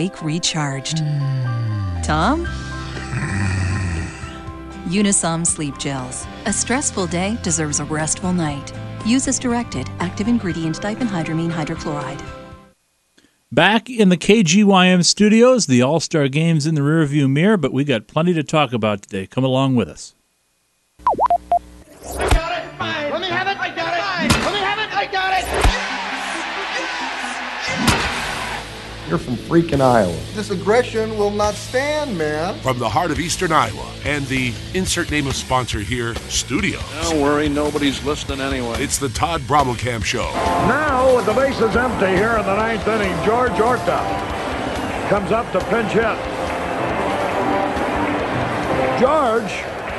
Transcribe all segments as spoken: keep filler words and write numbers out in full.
awake recharged. Tom? Unisom Sleep Gels. A stressful day deserves a restful night. Use as directed. Active ingredient diphenhydramine hydrochloride. Back in the K G Y M studios, the All-Star Game's in the rearview mirror, but we got plenty to talk about today. Come along with us. I got it! Fine. Let me have it! I got it! Fine. Let me have it! I got it! You're from freaking Iowa. This aggression will not stand, man. From the heart of eastern Iowa and the insert name of sponsor here, studios. Don't worry, nobody's listening anyway. It's the Todd Brommelkamp Show. Now, with the bases empty here in the ninth inning, George Orta comes up to pinch hit. George,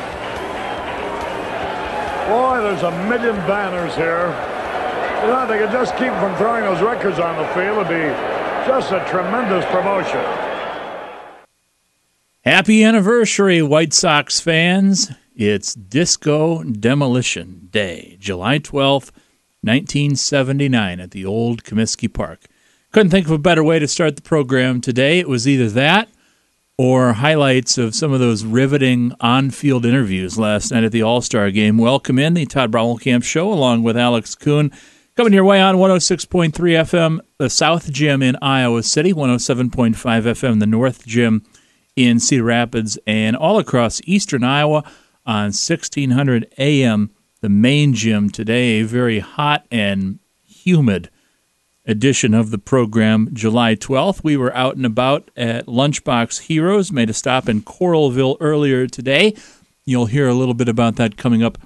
boy, there's a million banners here. You know, they could just keep from throwing those records on the field. It'd be just a tremendous promotion. Happy anniversary, White Sox fans. It's Disco Demolition Day, July twelfth, nineteen seventy-nine at the old Comiskey Park. Couldn't think of a better way to start the program today. It was either that or highlights of some of those riveting on-field interviews last night at the All-Star Game. Welcome in the Todd Brommelkamp Show along with Alex Kuhn. Coming your way on one oh six point three F M, the South Gym in Iowa City, one oh seven point five F M, the North Gym in Cedar Rapids, and all across eastern Iowa on sixteen hundred A M, the main gym today. A very hot and humid edition of the program, July twelfth. We were out and about at Lunchbox Heroes, made a stop in Coralville earlier today. You'll hear a little bit about that coming up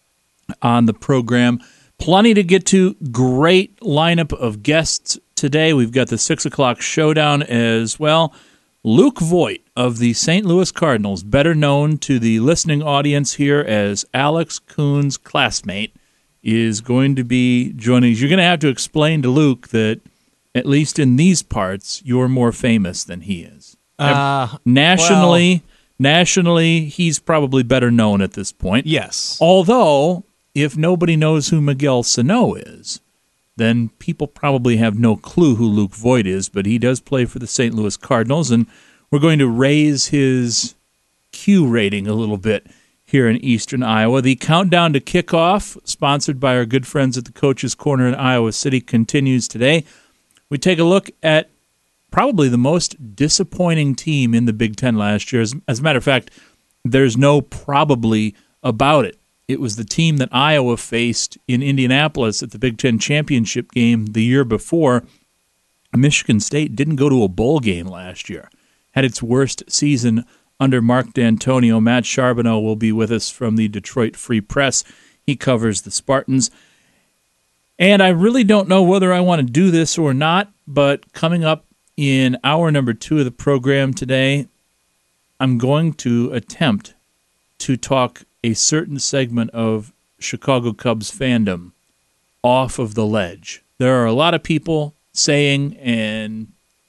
on the program. Plenty to get to. Great lineup of guests today. We've got the six o'clock showdown as well. Luke Voit of the Saint Louis Cardinals, better known to the listening audience here as Alex Kuhn's classmate, is going to be joining us. You're going to have to explain to Luke that, at least in these parts, you're more famous than he is. Uh, nationally, well, nationally, he's probably better known at this point. Yes. Although, if nobody knows who Miguel Sano is, then people probably have no clue who Luke Voit is, but he does play for the Saint Louis Cardinals, and we're going to raise his Q rating a little bit here in eastern Iowa. The countdown to kickoff, sponsored by our good friends at the Coach's Corner in Iowa City, continues today. We take a look at probably the most disappointing team in the Big Ten last year. As, as a matter of fact, there's no probably about it. It was the team that Iowa faced in Indianapolis at the Big Ten championship game the year before. Michigan State didn't go to a bowl game last year. Had its worst season under Mark D'Antonio. Matt Charbonneau will be with us from the Detroit Free Press. He covers the Spartans. And I really don't know whether I want to do this or not, but coming up in hour number two of the program today, I'm going to attempt to talk a certain segment of Chicago Cubs fandom off of the ledge. There are a lot of people saying and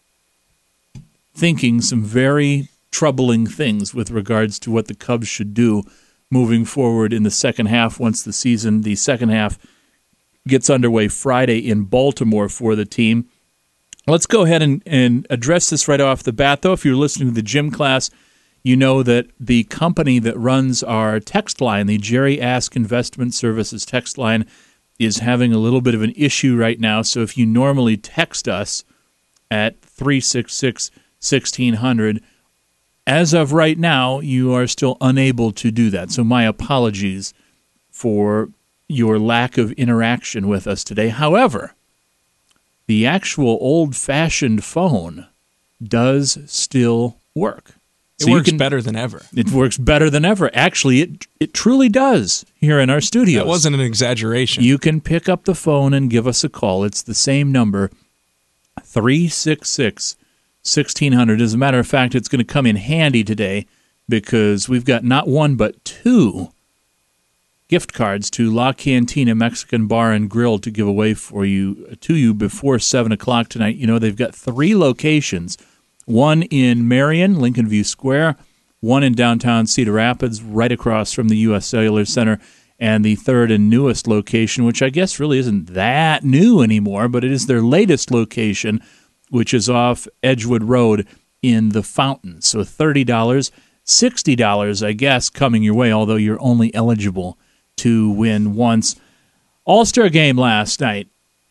thinking some very troubling things with regards to what the Cubs should do moving forward in the second half once the season, the second half gets underway Friday in Baltimore for the team. Let's go ahead and, and address this right off the bat, though. If you're listening to the gym class, you know that the company that runs our text line, the Jerry Ask Investment Services text line, is having a little bit of an issue right now. So if you normally text us at three six six, one six hundred, as of right now, you are still unable to do that. So my apologies for your lack of interaction with us today. However, the actual old-fashioned phone does still work. It So you works can- better than ever. It works better than ever. Actually, it it truly does here in our studios. That wasn't an exaggeration. You can pick up the phone and give us a call. It's the same number, three six six, one six hundred. As a matter of fact, it's going to come in handy today because we've got not one but two gift cards to La Cantina Mexican Bar and Grill to give away for you to you before seven o'clock tonight. You know, they've got three locations. One in Marion, Lincoln View Square, one in downtown Cedar Rapids, right across from the U S Cellular Center, and the third and newest location, which I guess really isn't that new anymore, but it is their latest location, which is off Edgewood Road in the Fountain. So thirty dollars, sixty dollars, I guess, coming your way, although you're only eligible to win once. All-Star game last night.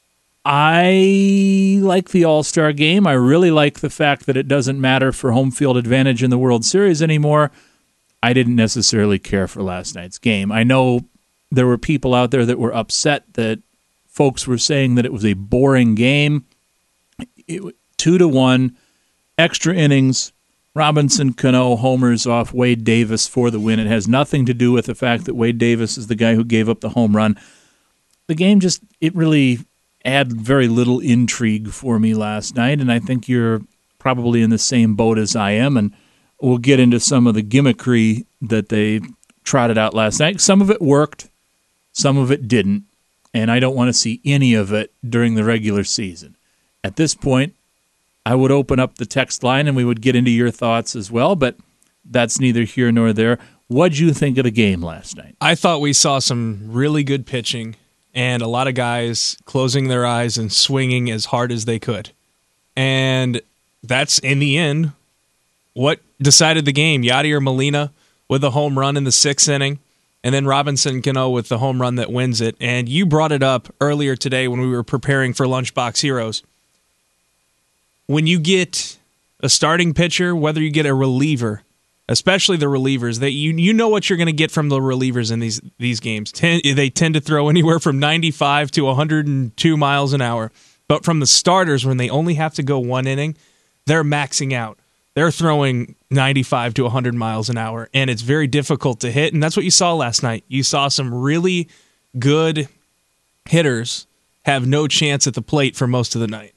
I like the All-Star game. I really like the fact that it doesn't matter for home field advantage in the World Series anymore. I didn't necessarily care for last night's game. I know there were people out there that were upset that folks were saying that it was a boring game. It, two to one, extra innings, Robinson Cano homers off Wade Davis for the win. It has nothing to do with the fact that Wade Davis is the guy who gave up the home run. The game just, it really had very little intrigue for me last night, and I think you're probably in the same boat as I am, and we'll get into some of the gimmickry that they trotted out last night. Some of it worked, some of it didn't, and I don't want to see any of it during the regular season. At this point, I would open up the text line and we would get into your thoughts as well, but that's neither here nor there. What'd you think of the game last night? I thought we saw some really good pitching and a lot of guys closing their eyes and swinging as hard as they could. And that's, in the end, what decided the game. Yadier Molina with a home run in the sixth inning, and then Robinson Cano with the home run that wins it. And you brought it up earlier today when we were preparing for Lunchbox Heroes. When you get a starting pitcher, whether you get a reliever, especially the relievers, that you you know what you're going to get from the relievers in these these games. Ten, they tend to throw anywhere from ninety-five to one hundred two miles an hour. But from the starters, when they only have to go one inning, they're maxing out. They're throwing ninety-five to one hundred miles an hour, and it's very difficult to hit. And that's what you saw last night. You saw some really good hitters have no chance at the plate for most of the night.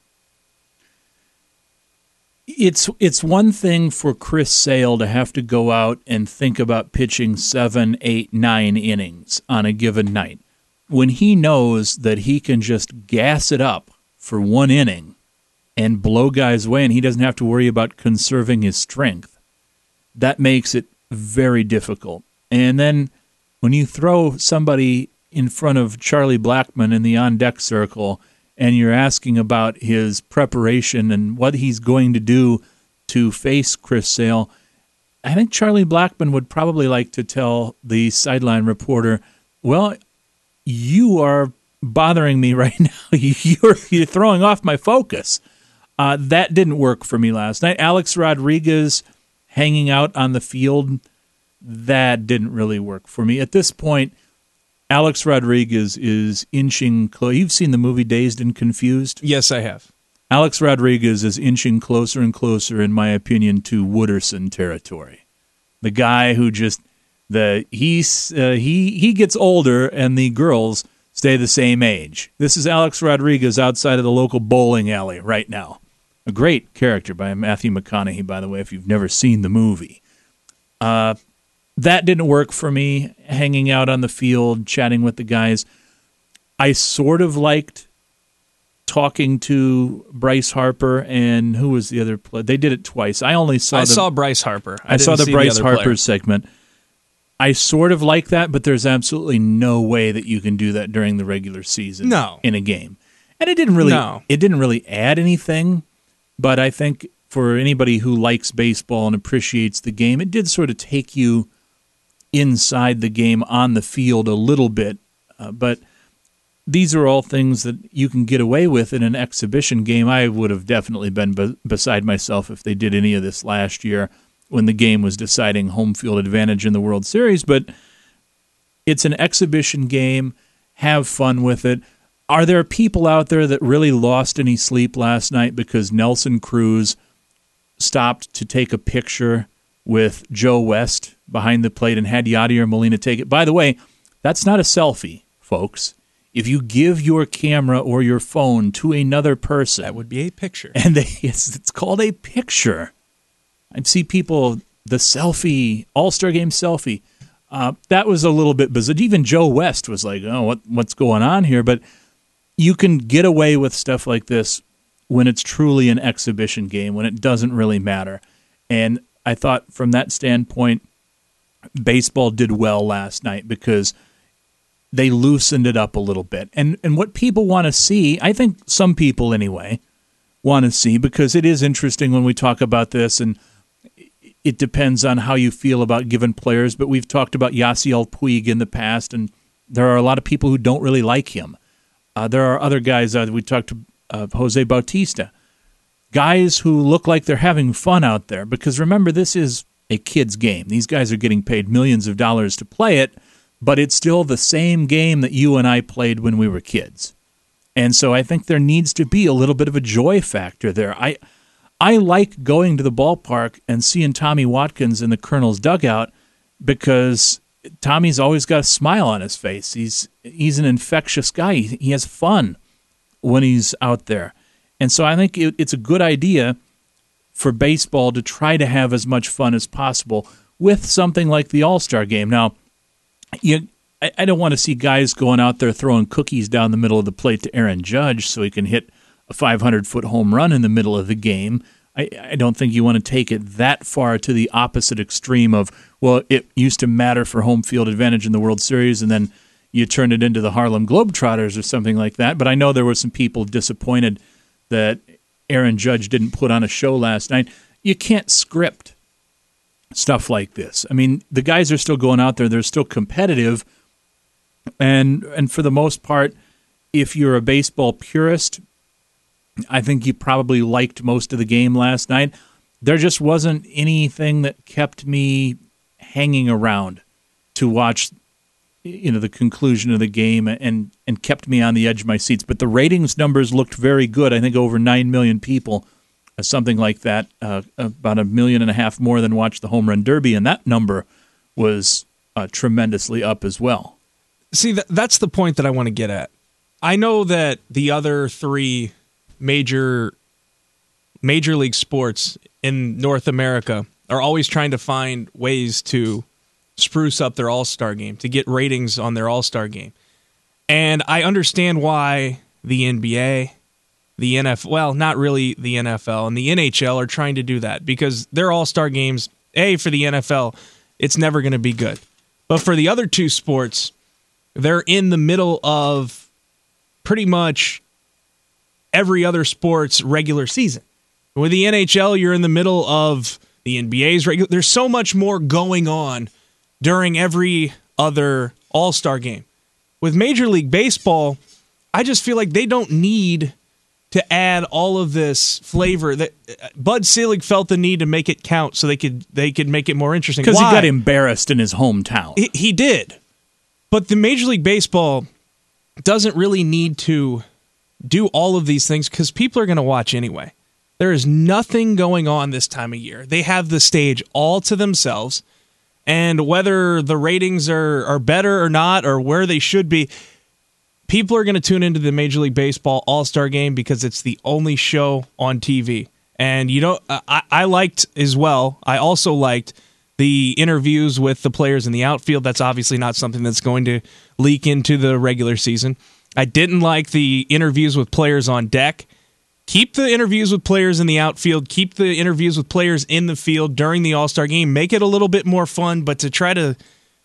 It's it's one thing for Chris Sale to have to go out and think about pitching seven, eight, nine innings on a given night. When he knows that he can just gas it up for one inning and blow guys away and he doesn't have to worry about conserving his strength, that makes it very difficult. And then when you throw somebody in front of Charlie Blackmon in the on-deck circle and you're asking about his preparation and what he's going to do to face Chris Sale, I think Charlie Blackmon would probably like to tell the sideline reporter, well, you are bothering me right now. You're, you're throwing off my focus. Uh, that didn't work for me last night. Alex Rodriguez hanging out on the field, that didn't really work for me. At this point, Alex Rodriguez is inching close. You've seen the movie Dazed and Confused? Yes, I have. Alex Rodriguez is inching closer and closer, in my opinion, to Wooderson territory. The guy who just the he's uh, he he gets older and the girls stay the same age. This is Alex Rodriguez outside of the local bowling alley right now. A great character by Matthew McConaughey, by the way, if you've never seen the movie. Uh That didn't work for me, hanging out on the field, chatting with the guys. I sort of liked talking to Bryce Harper and who was the other player? They did it twice. I only saw I the, saw Bryce Harper. I, I saw the Bryce the Harper player. segment. I sort of like that, but there's absolutely no way that you can do that during the regular season no. in a game. And it didn't really no. it didn't really add anything, but I think for anybody who likes baseball and appreciates the game, it did sort of take you inside the game on the field a little bit, uh, but these are all things that you can get away with in an exhibition game. I would have definitely been be- beside myself if they did any of this last year when the game was deciding home field advantage in the World Series, but it's an exhibition game. Have fun with it. Are there people out there that really lost any sleep last night because Nelson Cruz stopped to take a picture with Joe West behind the plate and had Yadier Molina take it? By the way, that's not a selfie, folks. If you give your camera or your phone to another person, that would be a picture. And they, it's, it's called a picture. I see people, the selfie, All-Star Game selfie. Uh, that was a little bit bizarre. Even Joe West was like, oh, what what's going on here? But you can get away with stuff like this when it's truly an exhibition game, when it doesn't really matter. And I thought from that standpoint, baseball did well last night because they loosened it up a little bit. And and what people want to see, I think some people anyway, want to see, because it is interesting when we talk about this, and it depends on how you feel about given players. But we've talked about Yasiel Puig in the past, and there are a lot of people who don't really like him. Uh, there are other guys, uh, we talked to uh, Jose Bautista, guys who look like they're having fun out there, because remember, this is a kid's game. These guys are getting paid millions of dollars to play it, but it's still the same game that you and I played when we were kids. And so I think there needs to be a little bit of a joy factor there. I I like going to the ballpark and seeing Tommy Watkins in the Colonel's dugout, because Tommy's always got a smile on his face. He's he's an infectious guy. He, he has fun when he's out there. And so I think it, it's a good idea for baseball to try to have as much fun as possible with something like the All-Star Game. Now, you, I, I don't want to see guys going out there throwing cookies down the middle of the plate to Aaron Judge so he can hit a five hundred foot home run in the middle of the game. I, I don't think you want to take it that far to the opposite extreme of, well, it used to matter for home field advantage in the World Series, and then you turned it into the Harlem Globetrotters or something like that. But I know there were some people disappointed that Aaron Judge didn't put on a show last night. You can't script stuff like this. I mean, the guys are still going out there. They're still competitive. And and for the most part, if you're a baseball purist, I think you probably liked most of the game last night. There just wasn't anything that kept me hanging around to watch, you know, the conclusion of the game and, and kept me on the edge of my seats. But the ratings numbers looked very good. I think over nine million people, uh, something like that, uh, about a million and a half more than watched the Home Run Derby, and that number was uh, tremendously up as well. See, that, that's the point that I want to get at. I know that the other three major major league sports in North America are always trying to find ways to spruce up their All-Star game, to get ratings on their All-Star game. And I understand why the N B A, the N F L, well, not really the N F L, and the N H L are trying to do that, because their All-Star games, A, for the N F L, it's never going to be good. But for the other two sports, they're in the middle of pretty much every other sport's regular season. With the N H L, you're in the middle of the N B A's regular. There's so much more going on during every other All-Star game. With Major League Baseball, I just feel like they don't need to add all of this flavor. That Bud Selig felt the need to make it count so they could they could make it more interesting. Because he got embarrassed in his hometown. He, he did. But the Major League Baseball doesn't really need to do all of these things, because people are going to watch anyway. There is nothing going on this time of year. They have the stage all to themselves, and whether the ratings are, are better or not, or where they should be, people are going to tune into the Major League Baseball All-Star Game because it's the only show on T V. And you know, I, I liked as well, I also liked the interviews with the players in the outfield. That's obviously not something that's going to leak into the regular season. I didn't like the interviews with players on deck. Keep the interviews with players in the outfield. Keep the interviews with players in the field during the All-Star Game. Make it a little bit more fun, but to try to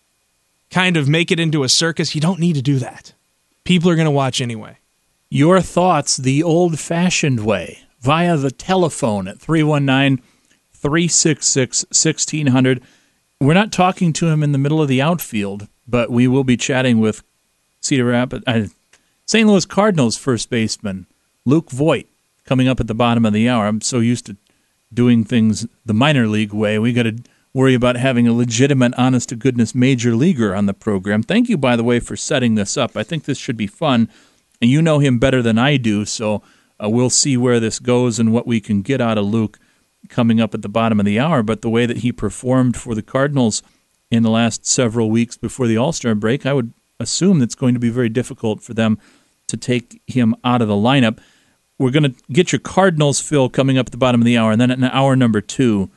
kind of make it into a circus, you don't need to do that. People are going to watch anyway. Your thoughts the old-fashioned way via the telephone at three one nine, three six six, one six zero zero. We're not talking to him in the middle of the outfield, but we will be chatting with Cedar Rapids, uh, Saint Louis Cardinals first baseman Luke Voit coming up at the bottom of the hour. I'm so used to doing things the minor league way. We got to worry about having a legitimate, honest-to-goodness major leaguer on the program. Thank you, by the way, for setting this up. I think this should be fun, and you know him better than I do, so uh, we'll see where this goes and what we can get out of Luke coming up at the bottom of the hour. But the way that he performed for the Cardinals in the last several weeks before the All-Star break, I would assume it's going to be very difficult for them to take him out of the lineup. We're going to get your Cardinals, Phil, coming up at the bottom of the hour. And then in hour number two,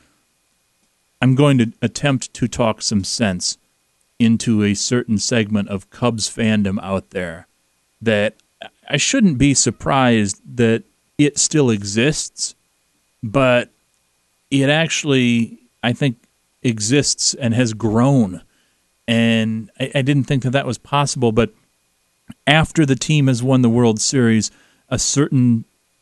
I'm going to attempt to talk some sense into a certain segment of Cubs fandom out there that I shouldn't be surprised that it still exists, but it actually, I think, exists and has grown. And I, I didn't think that that was possible, but after the team has won the World Series, a certain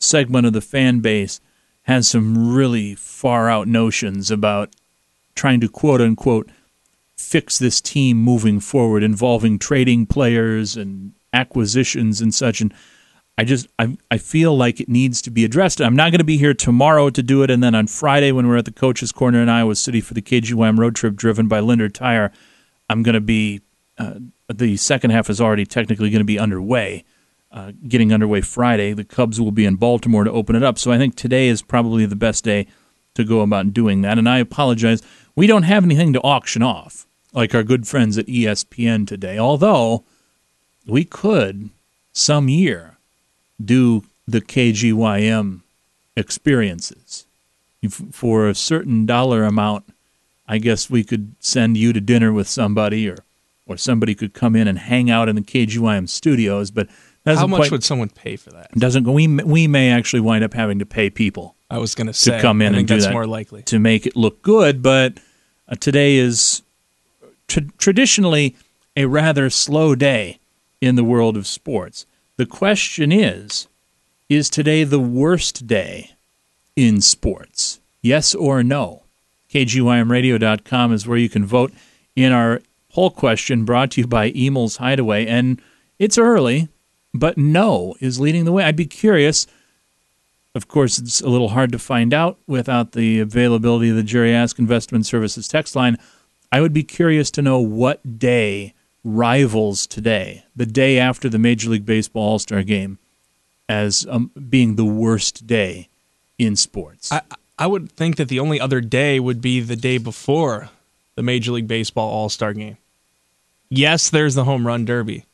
segment of the fan base has some really far-out notions about trying to quote-unquote fix this team moving forward, involving trading players and acquisitions and such. And I just I I feel like it needs to be addressed. I'm not going to be here tomorrow to do it, and then on Friday when we're at the Coach's Corner in Iowa City for the K G Y M road trip driven by Linder Tire, I'm going to be uh, the second half is already technically going to be underway, uh, getting underway Friday. The Cubs will be in Baltimore to open it up, so I think today is probably the best day to go about doing that. And I apologize, we don't have anything to auction off like our good friends at E S P N today, although we could some year do the K G Y M experiences. For a certain dollar amount, I guess we could send you to dinner with somebody, or or somebody could come in and hang out in the K G Y M studios. But how much quite, would someone pay for that? Doesn't go. We we may actually wind up having to pay people. I was going to say to come in I think and do that's that more likely to make it look good. But uh, today is tra- traditionally a rather slow day in the world of sports. The question is, is today the worst day in sports? Yes or no? K G Y M radio dot com is where you can vote in our poll question brought to you by Emel's Hideaway. And it's early, but no is leading the way. I'd be curious. Of course, it's a little hard to find out without the availability of the Jerry Ask Investment Services text line. I would be curious to know what day rivals today, the day after the Major League Baseball All-Star Game, as um, being the worst day in sports. I, I would think that the only other day would be the day before the Major League Baseball All-Star Game. Yes, there's the Home Run Derby,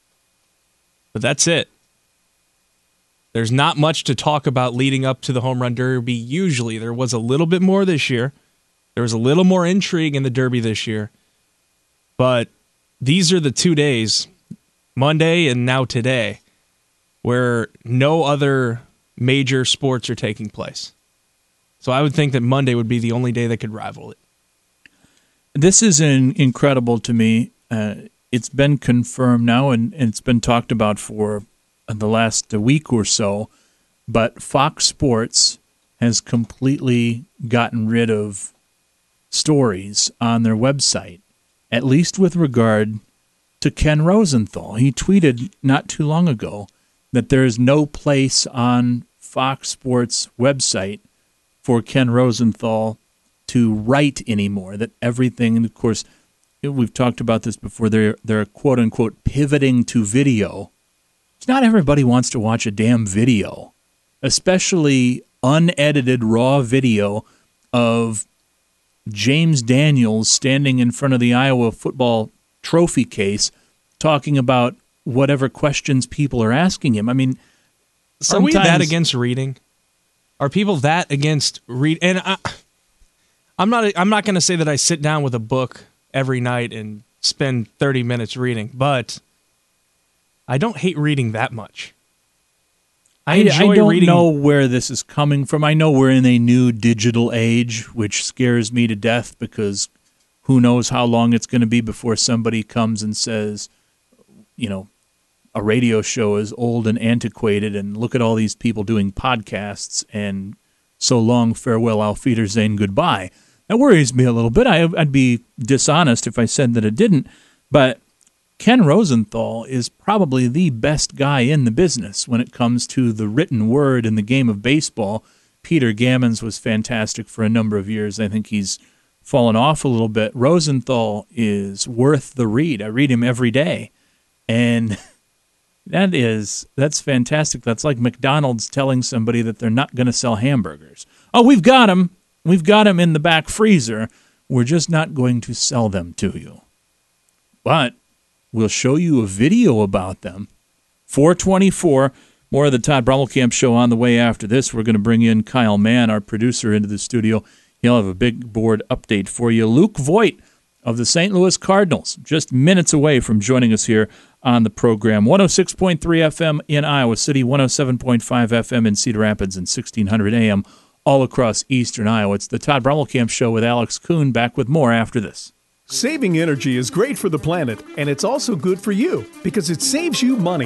but that's it. There's not much to talk about leading up to the Home Run Derby usually. There was a little bit more this year. There was a little more intrigue in the Derby this year. But these are the two days, Monday and now today, where no other major sports are taking place. So I would think that Monday would be the only day that could rival it. This is an incredible to me. Uh, it's been confirmed now, and, and it's been talked about for the last week or so, but Fox Sports has completely gotten rid of stories on their website, at least with regard to Ken Rosenthal. He tweeted not too long ago that there is no place on Fox Sports' website for Ken Rosenthal to write anymore, that everything, and of course, we've talked about this before, they're, they're quote-unquote pivoting to video. Not everybody wants to watch a damn video, especially unedited raw video of James Daniels standing in front of the Iowa football trophy case talking about whatever questions people are asking him. I mean, are we that against reading? Are people that against read? And I, I'm not. I'm not going to say that I sit down with a book every night and spend thirty minutes reading, but I don't hate reading that much. I enjoy I don't reading. know where this is coming from. I know we're in a new digital age, which scares me to death because who knows how long it's going to be before somebody comes and says, you know, a radio show is old and antiquated, and look at all these people doing podcasts, and so long, farewell, auf Wiedersehen, goodbye. That worries me a little bit. I, I'd be dishonest if I said that it didn't, but Ken Rosenthal is probably the best guy in the business when it comes to the written word in the game of baseball. Peter Gammons was fantastic for a number of years. I think he's fallen off a little bit. Rosenthal is worth the read. I read him every day, and that is that's fantastic. That's like McDonald's telling somebody that they're not going to sell hamburgers. Oh, we've got them. We've got them in the back freezer. We're just not going to sell them to you. But we'll show you a video about them. four twenty-four, more of the Todd Brummelkamp Show on the way after this. We're going to bring in Kyle Mann, our producer, into the studio. He'll have a big board update for you. Luke Voigt of the Saint Louis Cardinals, just minutes away from joining us here on the program. one oh six point three F M in Iowa City, one oh seven point five F M in Cedar Rapids, and sixteen hundred A M all across eastern Iowa. It's the Todd Brummelkamp Show with Alex Kuhn. Back with more after this. Saving energy is great for the planet, and it's also good for you because it saves you money.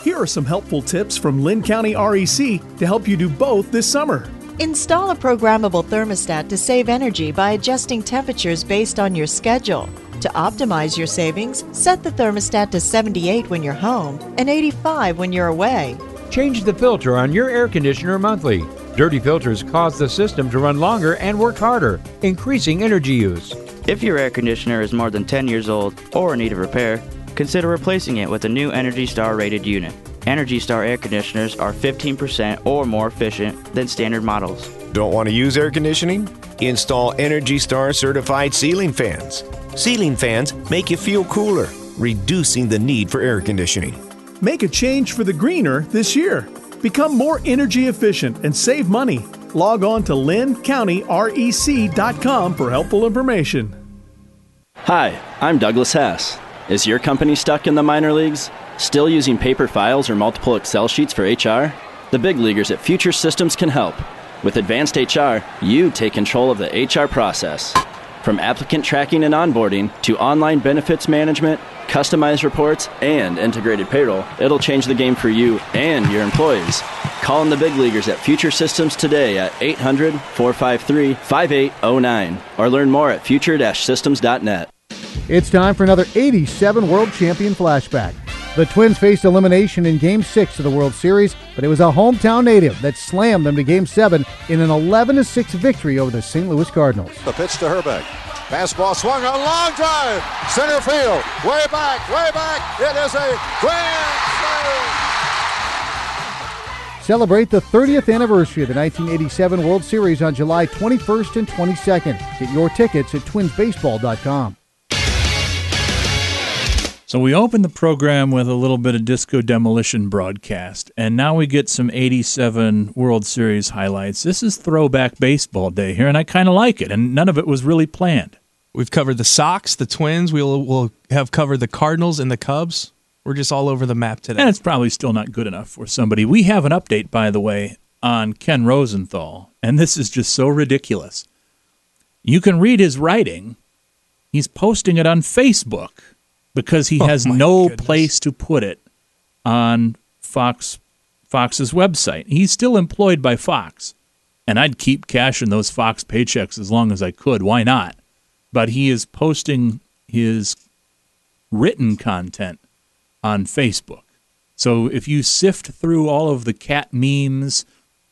Here are some helpful tips from Lynn County R E C to help you do both this summer. Install a programmable thermostat to save energy by adjusting temperatures based on your schedule. To optimize your savings, set the thermostat to seventy-eight when you're home and eighty-five when you're away. Change the filter on your air conditioner monthly. Dirty filters cause the system to run longer and work harder, increasing energy use. If your air conditioner is more than ten years old or in need of repair, consider replacing it with a new Energy Star rated unit. Energy Star air conditioners are fifteen percent or more efficient than standard models. Don't want to use air conditioning? Install Energy Star certified ceiling fans. Ceiling fans make you feel cooler, reducing the need for air conditioning. Make a change for the greener this year. Become more energy efficient and save money. Log on to lynn county rec dot com for helpful information. Hi, I'm Douglas Hess. Is your company stuck in the minor leagues? Still using paper files or multiple Excel sheets for H R? The big leaguers at Future Systems can help. With Advanced H R, you take control of the H R process. From applicant tracking and onboarding to online benefits management, customized reports, and integrated payroll, it'll change the game for you and your employees. Call in the big leaguers at Future Systems today at eight hundred, four five three, five eight zero nine or learn more at future dash systems dot net. It's time for another eighty-seven World Champion flashback. The Twins faced elimination in Game six of the World Series, but it was a hometown native that slammed them to Game seven in an eleven to six victory over the Saint Louis Cardinals. The pitch to Herbeck. Fastball swung on, long drive. Center field. Way back, way back. It is a grand slam. Celebrate the thirtieth anniversary of the nineteen eighty-seven World Series on July twenty-first and twenty-second. Get your tickets at twins baseball dot com. So we opened the program with a little bit of Disco Demolition broadcast, and now we get some eighty-seven World Series highlights. This is throwback baseball day here, and I kind of like it, and none of it was really planned. We've covered the Sox, the Twins. We'll, we'll have covered the Cardinals and the Cubs. We're just all over the map today. And it's probably still not good enough for somebody. We have an update, by the way, on Ken Rosenthal, and this is just so ridiculous. You can read his writing. He's posting it on Facebook, because he has oh no goodness. place to put it on Fox Fox's website. He's still employed by Fox, and I'd keep cashing those Fox paychecks as long as I could. Why not? But he is posting his written content on Facebook. So if you sift through all of the cat memes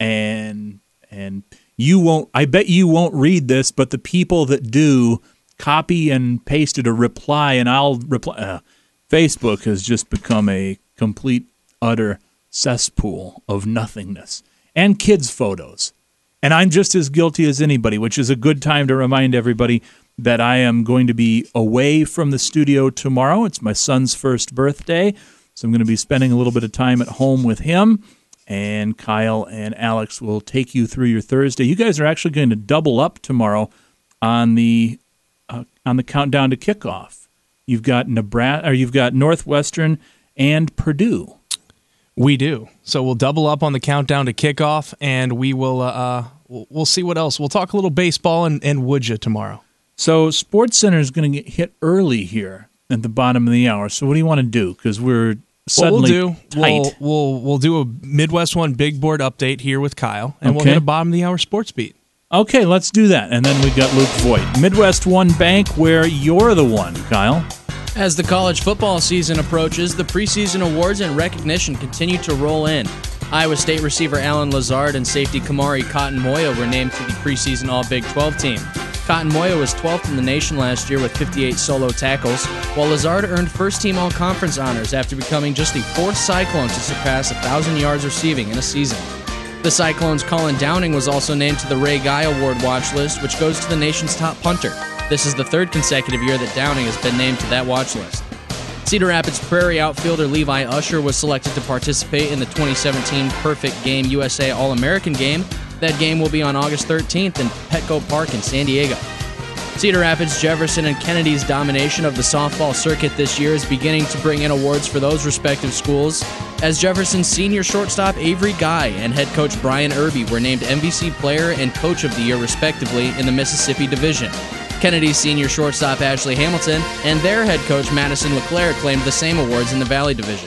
and and you won't, I bet you won't read this, but the people that do copy and pasted a reply, and I'll reply. Uh, Facebook has just become a complete, utter cesspool of nothingness and kids' photos. And I'm just as guilty as anybody, which is a good time to remind everybody that I am going to be away from the studio tomorrow. It's my son's first birthday, so I'm going to be spending a little bit of time at home with him, and Kyle and Alex will take you through your Thursday. You guys are actually going to double up tomorrow on the Uh, on the countdown to kickoff. You've got Nebraska, or you've got Northwestern and Purdue. We do. So we'll double up on the countdown to kickoff, and we will uh, we'll, we'll see what else. We'll talk a little baseball and, and Woodja tomorrow. So Sports Center is going to get hit early here at the bottom of the hour. So what do you want to do? Because we're suddenly what we'll do, tight. We'll, we'll, we'll do a Midwest One big board update here with Kyle, and okay. we'll hit a bottom of the hour sports beat. Okay, let's do that. And then we got Luke Voigt. Midwest One Bank, where you're the one, Kyle. As the college football season approaches, the preseason awards and recognition continue to roll in. Iowa State receiver Alan Lazard and safety Kamari Cotton-Moya were named to the preseason All-Big twelve team. Cotton-Moya was twelfth in the nation last year with fifty-eight solo tackles, while Lazard earned first-team All-Conference honors after becoming just the fourth Cyclone to surpass one thousand yards receiving in a season. The Cyclones' Colin Downing was also named to the Ray Guy Award watch list, which goes to the nation's top punter. This is the third consecutive year that Downing has been named to that watch list. Cedar Rapids Prairie outfielder Levi Usher was selected to participate in the twenty seventeen Perfect Game U S A All-American Game. That game will be on August thirteenth in Petco Park in San Diego. Cedar Rapids, Jefferson, and Kennedy's domination of the softball circuit this year is beginning to bring in awards for those respective schools, as Jefferson's senior shortstop Avery Guy and head coach Brian Irby were named M V C Player and Coach of the Year respectively in the Mississippi Division. Kennedy's senior shortstop Ashley Hamilton and their head coach Madison LeClaire claimed the same awards in the Valley Division.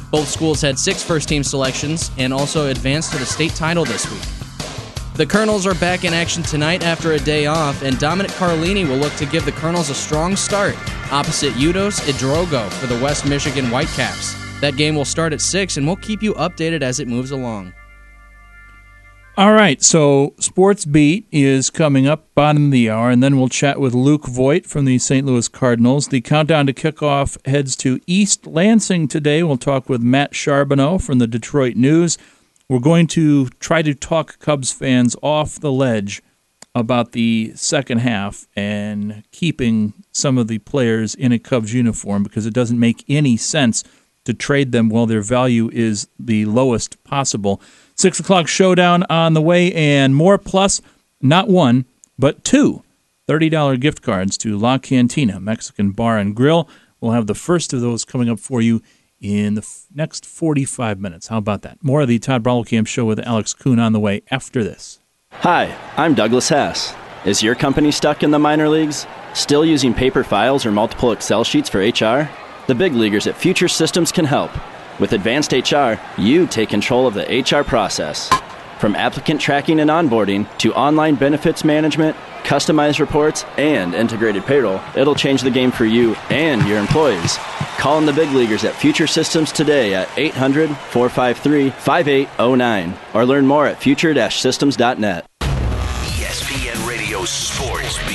Both schools had six first-team selections and also advanced to the state title this week. The Colonels are back in action tonight after a day off, and Dominic Carlini will look to give the Colonels a strong start opposite Udos Idrogo for the West Michigan Whitecaps. That game will start at six, and we'll keep you updated as it moves along. All right, so Sports Beat is coming up, bottom of the hour, and then we'll chat with Luke Voigt from the Saint Louis Cardinals. The countdown to kickoff heads to East Lansing today. We'll talk with Matt Charbonneau from the Detroit News. We're going to try to talk Cubs fans off the ledge about the second half and keeping some of the players in a Cubs uniform because it doesn't make any sense to trade them while their value is the lowest possible. Six o'clock showdown on the way, and more, plus not one, but two thirty dollars gift cards to La Cantina Mexican Bar and Grill. We'll have the first of those coming up for you in the f- next forty-five minutes. How about that? More of the Todd Brommelkamp Show with Alex Kuhn on the way after this. Hi, I'm Douglas Hess. Is your company stuck in the minor leagues? Still using paper files or multiple Excel sheets for H R? The big leaguers at Future Systems can help. With Advanced H R, you take control of the H R process. From applicant tracking and onboarding to online benefits management, customized reports, and integrated payroll, it'll change the game for you and your employees. Call in the big leaguers at Future Systems today at eight hundred, four five three, five eight zero nine or learn more at future dash systems dot net. E S P N Radio Sports Beat.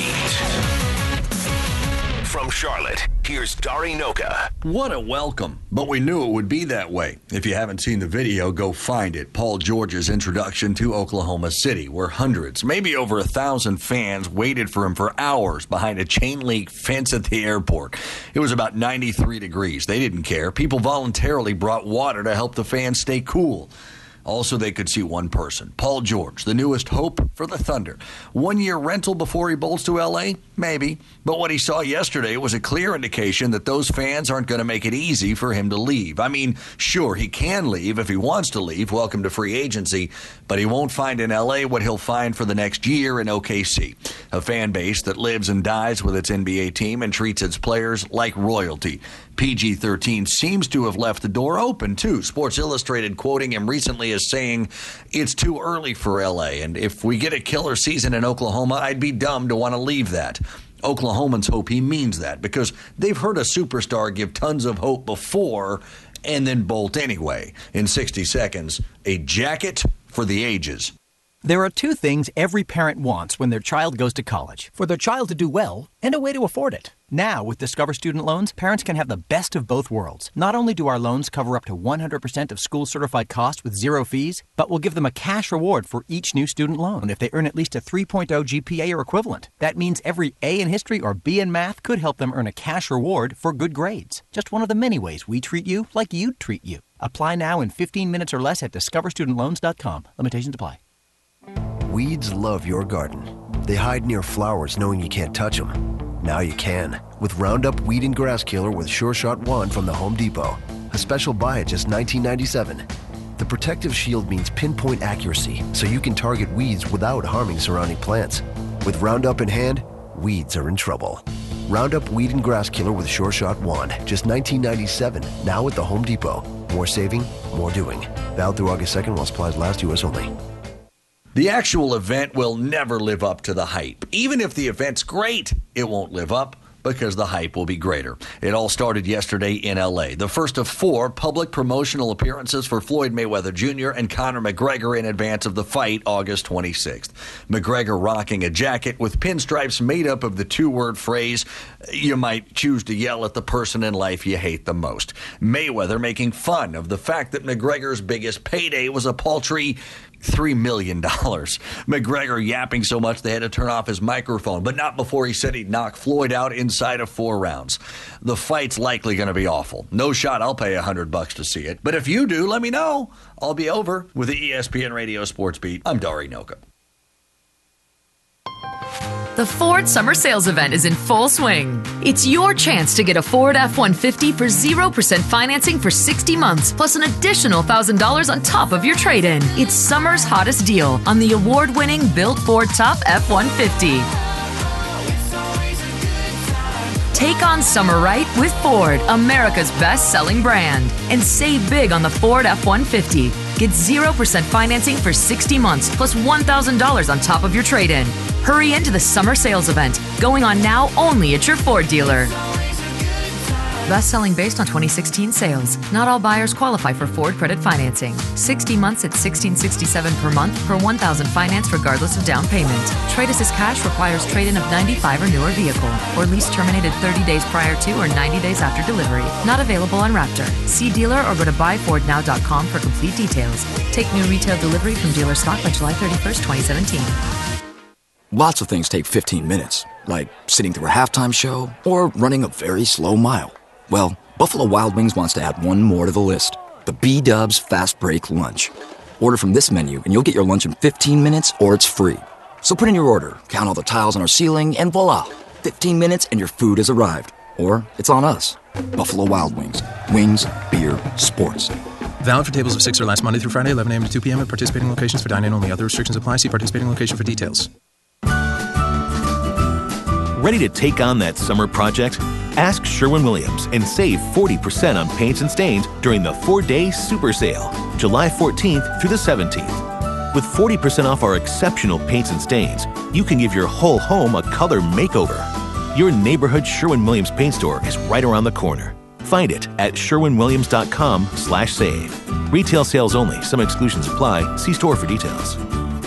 From Charlotte, here's Dari Noka. What a welcome, but we knew it would be that way. If you haven't seen the video, go find it. Paul George's introduction to Oklahoma City, where hundreds, maybe over a thousand fans waited for him for hours behind a chain link fence at the airport. It was about ninety-three degrees. They didn't care. People voluntarily brought water to help the fans stay cool. Also, they could see one person, Paul George, the newest hope for the Thunder. One-year rental before he bolts to L A? Maybe. But what he saw yesterday was a clear indication that those fans aren't going to make it easy for him to leave. I mean, sure, he can leave if he wants to leave. Welcome to free agency. But he won't find in L A what he'll find for the next year in O K C. A fan base that lives and dies with its N B A team and treats its players like royalty. P G thirteen seems to have left the door open, too. Sports Illustrated quoting him recently as saying, it's too early for L A, and if we get a killer season in Oklahoma, I'd be dumb to want to leave that. Oklahomans hope he means that because they've heard a superstar give tons of hope before and then bolt anyway. In sixty seconds, a jacket for the ages. There are two things every parent wants when their child goes to college. For their child to do well and a way to afford it. Now, with Discover Student Loans, parents can have the best of both worlds. Not only do our loans cover up to one hundred percent of school-certified costs with zero fees, but we'll give them a cash reward for each new student loan if they earn at least a three point oh G P A or equivalent. That means every A in history or B in math could help them earn a cash reward for good grades. Just one of the many ways we treat you like you'd treat you. Apply now in fifteen minutes or less at discover student loans dot com. Limitations apply. Weeds love your garden. They hide near flowers knowing you can't touch them. Now you can with Roundup Weed and Grass Killer with Sure Shot one from the Home Depot. A special buy at just nineteen ninety-seven dollars. The protective shield means pinpoint accuracy, so you can target weeds without harming surrounding plants. With Roundup in hand, weeds are in trouble. Roundup Weed and Grass Killer with Sure Shot one, just nineteen ninety-seven dollars, now at the Home Depot. More saving, more doing. Valid through August second while supplies last, U S only. The actual event will never live up to the hype. Even if the event's great, it won't live up because the hype will be greater. It all started yesterday in L A. The first of four public promotional appearances for Floyd Mayweather Junior and Conor McGregor in advance of the fight August twenty-sixth. McGregor rocking a jacket with pinstripes made up of the two-word phrase, you might choose to yell at the person in life you hate the most. Mayweather making fun of the fact that McGregor's biggest payday was a paltry three million dollars. McGregor yapping so much they had to turn off his microphone, but not before he said he'd knock Floyd out inside of four rounds. The fight's likely going to be awful. No shot I'll pay a hundred bucks to see it. But if you do, let me know. I'll be over with the E S P N Radio Sports Beat. I'm Dari Noka. The Ford Summer Sales Event is in full swing. It's your chance to get a Ford F one fifty for zero percent financing for sixty months, plus an additional one thousand dollars on top of your trade-in. It's summer's hottest deal on the award-winning Built Ford Top F one fifty. Take on summer right with Ford, America's best-selling brand, and save big on the Ford F one fifty. Get zero percent financing for sixty months plus one thousand dollars on top of your trade-in. Hurry into the summer sales event, going on now only at your Ford dealer. Best-selling based on twenty sixteen sales. Not all buyers qualify for Ford credit financing. sixty months at sixteen sixty-seven per month per one thousand financed regardless of down payment. Trade Assist cash requires trade-in of ninety-five or newer vehicle, or lease terminated thirty days prior to or ninety days after delivery. Not available on Raptor. See dealer or go to buy ford now dot com for complete details. Take new retail delivery from dealer stock by July thirty-first, twenty seventeen. Lots of things take fifteen minutes, like sitting through a halftime show or running a very slow mile. Well, Buffalo Wild Wings wants to add one more to the list, the B-Dubs Fast Break Lunch. Order from this menu and you'll get your lunch in fifteen minutes or it's free. So put in your order, count all the tiles on our ceiling, and voila, fifteen minutes and your food has arrived. Or it's on us. Buffalo Wild Wings. Wings, beer, sports. Valid for tables of six or less Monday through Friday, eleven a.m. to two p.m. at participating locations. For dine-in only. Other restrictions apply. See participating location for details. Ready to take on that summer project? Ask Sherwin-Williams and save forty percent on paints and stains during the four-day super sale, July fourteenth through the seventeenth. With forty percent off our exceptional paints and stains, you can give your whole home a color makeover. Your neighborhood Sherwin-Williams paint store is right around the corner. Find it at sherwin williams dot com slash save. Retail sales only. Some exclusions apply. See store for details.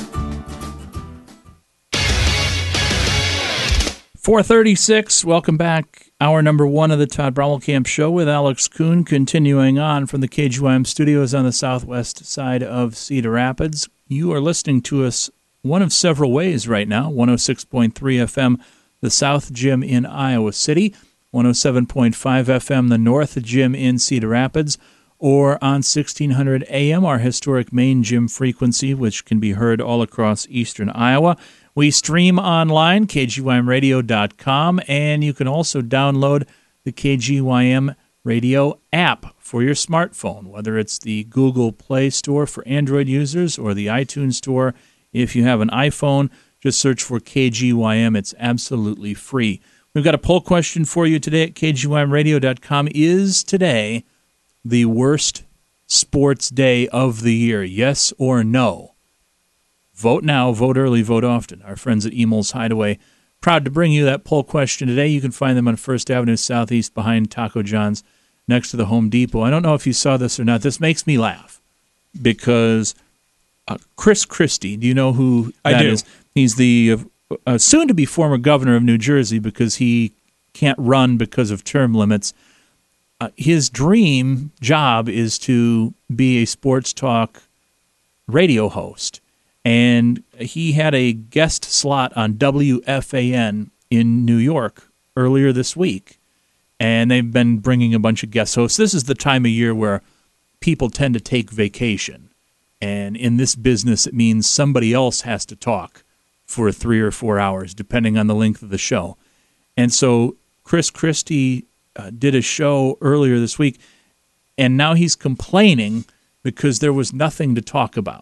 four thirty-six, welcome back. Hour number one of the Todd Brommelkamp Show with Alex Kuhn, continuing on from the K G Y M studios on the southwest side of Cedar Rapids. You are listening to us one of several ways right now. one oh six point three F M, the South Gym in Iowa City, one oh seven point five F M, the North Gym in Cedar Rapids, or on sixteen hundred A M, our historic main gym frequency, which can be heard all across eastern Iowa. We stream online, K G Y M radio dot com, and you can also download the K G Y M Radio app for your smartphone, whether it's the Google Play Store for Android users or the iTunes Store. If you have an iPhone, just search for K G Y M. It's absolutely free. We've got a poll question for you today at K G Y M radio dot com. Is today the worst sports day of the year? Yes or no? Vote now, vote early, vote often. Our friends at Emil's Hideaway, proud to bring you that poll question today. You can find them on First Avenue Southeast behind Taco John's next to the Home Depot. I don't know if you saw this or not. This makes me laugh because uh, Chris Christie, do you know who that I do. is? He's the uh, uh, soon-to-be former governor of New Jersey because he can't run because of term limits. Uh, his dream job is to be a sports talk radio host. And he had a guest slot on W F A N in New York earlier this week. And they've been bringing a bunch of guest hosts. This is the time of year where people tend to take vacation. And in this business, it means somebody else has to talk for three or four hours, depending on the length of the show. And so Chris Christie uh, did a show earlier this week, and now he's complaining because there was nothing to talk about.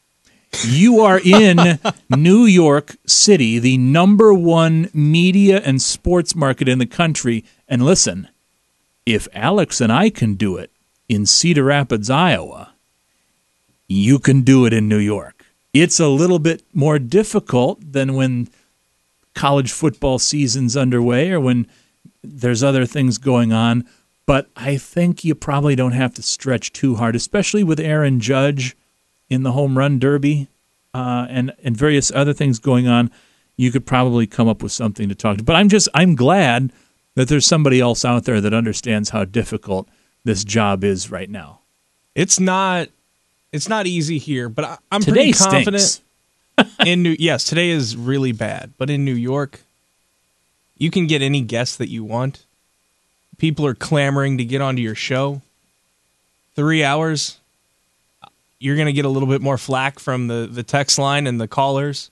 You are in New York City, the number one media and sports market in the country. And listen, if Alex and I can do it in Cedar Rapids, Iowa, you can do it in New York. It's a little bit more difficult than when college football season's underway or when there's other things going on. But I think you probably don't have to stretch too hard, especially with Aaron Judge in the home run derby uh, and, and various other things going on. You could probably come up with something to talk to. But I'm just, I'm glad that there's somebody else out there that understands how difficult this job is right now. It's not, it's not easy here, but I, I'm Today pretty confident stinks. in New, yes, today is really bad, but in New York, you can get any guest that you want. People are clamoring to get onto your show. Three hours, you're going to get a little bit more flack from the, the text line and the callers.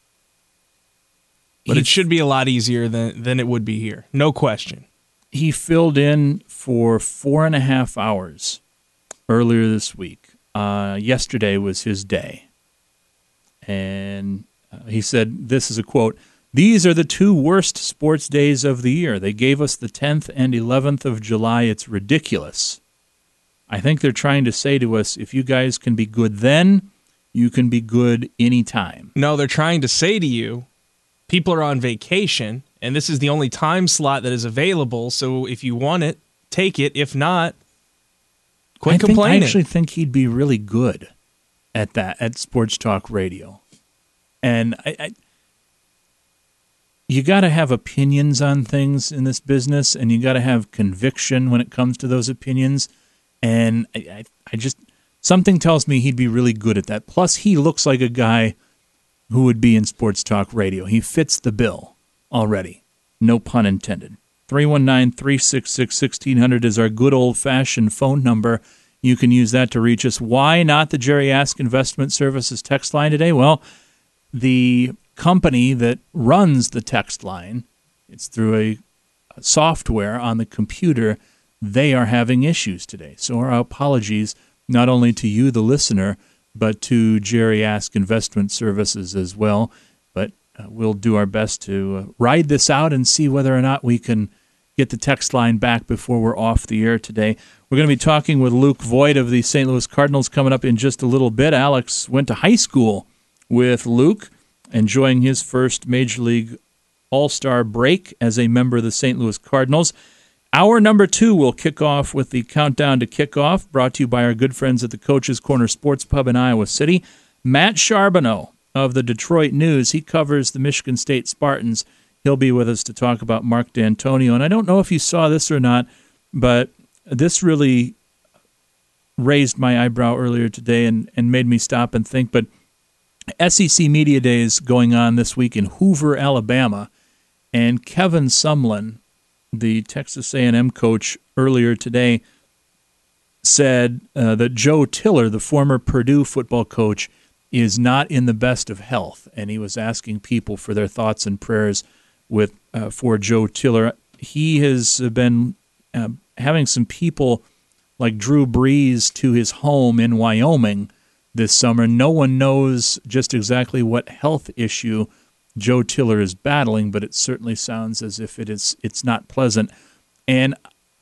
But He- it should be a lot easier than, than it would be here. No question. He filled in for four and a half hours earlier this week. Uh, yesterday was his day. And uh, he said, this is a quote, These are the two worst sports days of the year. They gave us the tenth and eleventh of July. It's ridiculous. I think they're trying to say to us, if you guys can be good then, you can be good anytime. No, they're trying to say to you, people are on vacation, and this is the only time slot that is available, so if you want it, take it. If not, quit I think, complaining. I actually think he'd be really good at that, at Sports Talk Radio. And I... I You got to have opinions on things in this business, and you got to have conviction when it comes to those opinions. And I, I, I just, something tells me he'd be really good at that. Plus, he looks like a guy who would be in Sports Talk Radio. He fits the bill already. No pun intended. three one nine, three six six, one six zero zero is our good old-fashioned phone number. You can use that to reach us. Why not the Jerry Ask Investment Services text line today? Well, the company that runs the text line, it's through a software on the computer, they are having issues today. So our apologies not only to you, the listener, but to Jerry Ask Investment Services as well. But uh, we'll do our best to uh, ride this out and see whether or not we can get the text line back before we're off the air today. We're going to be talking with Luke Voigt of the Saint Louis Cardinals coming up in just a little bit. Alex went to high school with Luke, enjoying his first Major League All-Star break as a member of the Saint Louis Cardinals. Hour number two will kick off with the Countdown to Kickoff, brought to you by our good friends at the Coach's Corner Sports Pub in Iowa City. Matt Charbonneau of the Detroit News, he covers the Michigan State Spartans. He'll be with us to talk about Mark D'Antonio. And I don't know if you saw this or not, but this really raised my eyebrow earlier today and, and made me stop and think. But S E C Media Days going on this week in Hoover, Alabama, and Kevin Sumlin, the Texas A and M coach, earlier today said uh, that Joe Tiller, the former Purdue football coach, is not in the best of health, and he was asking people for their thoughts and prayers with uh, for Joe Tiller. He has been uh, having some people like Drew Brees to his home in Wyoming this summer. No one knows just exactly what health issue Joe Tiller is battling, but it certainly sounds as if it is it's not pleasant. And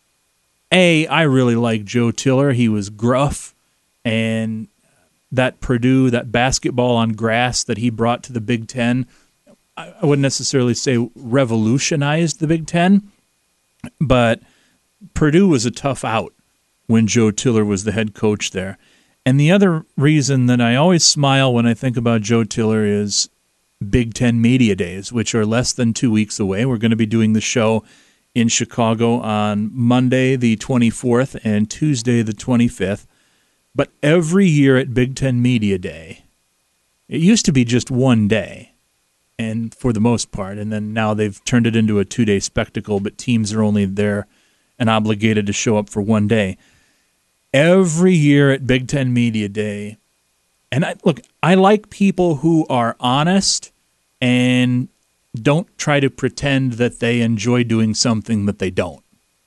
A, I really like Joe Tiller. He was gruff, and that Purdue, that basketball on grass that he brought to the Big Ten, I wouldn't necessarily say revolutionized the Big Ten, but Purdue was a tough out when Joe Tiller was the head coach there. And the other reason that I always smile when I think about Joe Tiller is Big Ten Media Days, which are less than two weeks away. We're going to be doing the show in Chicago on Monday the twenty-fourth and Tuesday the twenty-fifth. But every year at Big Ten Media Day, it used to be just one day, and for the most part, and then now they've turned it into a two-day spectacle, but teams are only there and obligated to show up for one day. Every year at Big Ten Media Day, and I, look, I like people who are honest and don't try to pretend that they enjoy doing something that they don't.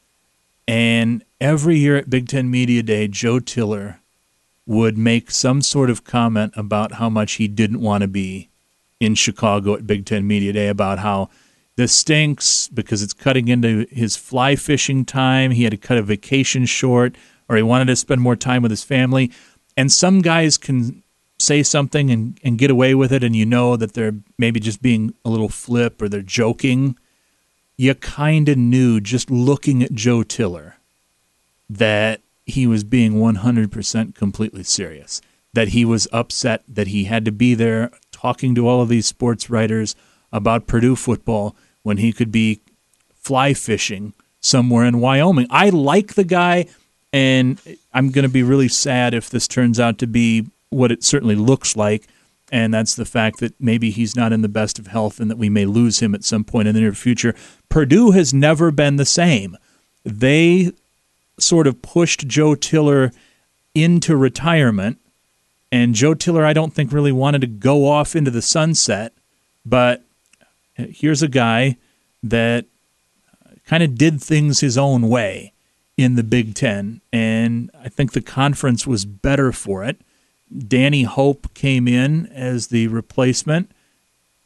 And every year at Big Ten Media Day, Joe Tiller would make some sort of comment about how much he didn't want to be in Chicago at Big Ten Media Day, about how this stinks because it's cutting into his fly fishing time. He had to cut a vacation short, or he wanted to spend more time with his family. And some guys can say something and, and get away with it, and you know that they're maybe just being a little flip or they're joking. You kind of knew just looking at Joe Tiller that he was being one hundred percent completely serious, that he was upset that he had to be there talking to all of these sports writers about Purdue football when he could be fly fishing somewhere in Wyoming. I like the guy, and I'm going to be really sad if this turns out to be what it certainly looks like, and that's the fact that maybe he's not in the best of health and that we may lose him at some point in the near future. Purdue has never been the same. They sort of pushed Joe Tiller into retirement, and Joe Tiller, I don't think, really wanted to go off into the sunset, but here's a guy that kind of did things his own way in the Big Ten, and I think the conference was better for it. Danny Hope came in as the replacement.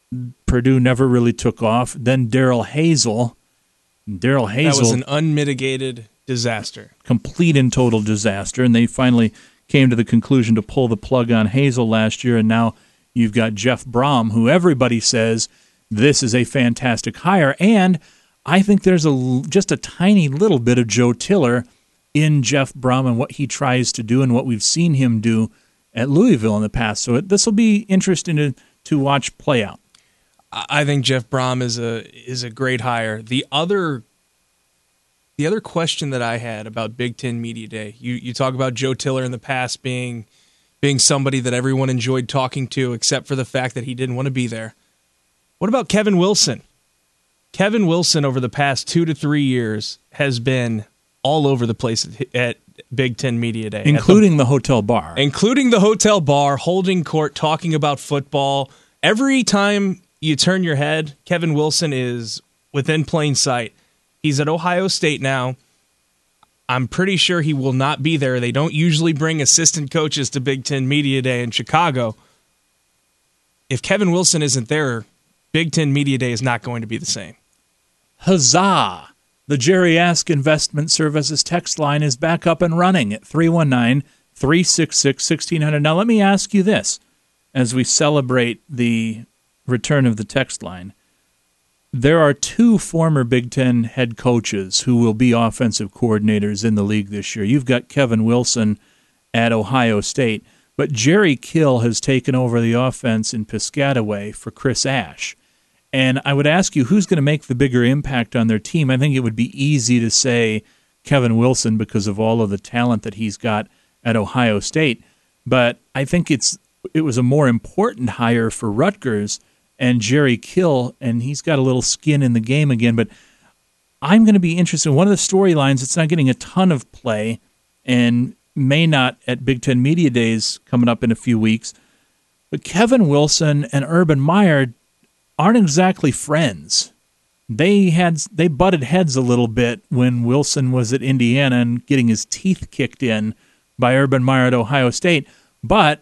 Purdue never really took off. Then Daryl Hazel. Daryl Hazel. That was an unmitigated disaster. Complete and total disaster. And they finally came to the conclusion to pull the plug on Hazel last year. And now you've got Jeff Brom, who everybody says this is a fantastic hire. And I think there's a just a tiny little bit of Joe Tiller in Jeff Brom and what he tries to do and what we've seen him do at Louisville in the past. So this will be interesting to, to watch play out. I think Jeff Brom is a is a great hire. The other the other question that I had about Big Ten Media Day, you you talk about Joe Tiller in the past being being somebody that everyone enjoyed talking to, except for the fact that he didn't want to be there. What about Kevin Wilson? Kevin Wilson over the past two to three years has been all over the place at, at Big Ten Media Day, including the, the hotel bar, including the hotel bar, holding court, talking about football. Every time you turn your head, Kevin Wilson is within plain sight. He's at Ohio State now. I'm pretty sure he will not be there. They don't usually bring assistant coaches to Big Ten Media Day in Chicago. If Kevin Wilson isn't there, Big Ten Media Day is not going to be the same. Huzzah! The Jerry Ask Investment Services text line is back up and running at three one nine, three six six, one six zero zero. Now let me ask you this as we celebrate the return of the text line. There are two former Big Ten head coaches who will be offensive coordinators in the league this year. You've got Kevin Wilson at Ohio State, but Jerry Kill has taken over the offense in Piscataway for Chris Ash. And I would ask you, who's going to make the bigger impact on their team? I think it would be easy to say Kevin Wilson because of all of the talent that he's got at Ohio State. But I think it's it was a more important hire for Rutgers and Jerry Kill, and he's got a little skin in the game again. But I'm going to be interested in one of the storylines that's not getting a ton of play and may not at Big Ten Media Days coming up in a few weeks. But Kevin Wilson and Urban Meyer aren't exactly friends. They had they butted heads a little bit when Wilson was at Indiana and getting his teeth kicked in by Urban Meyer at Ohio State. But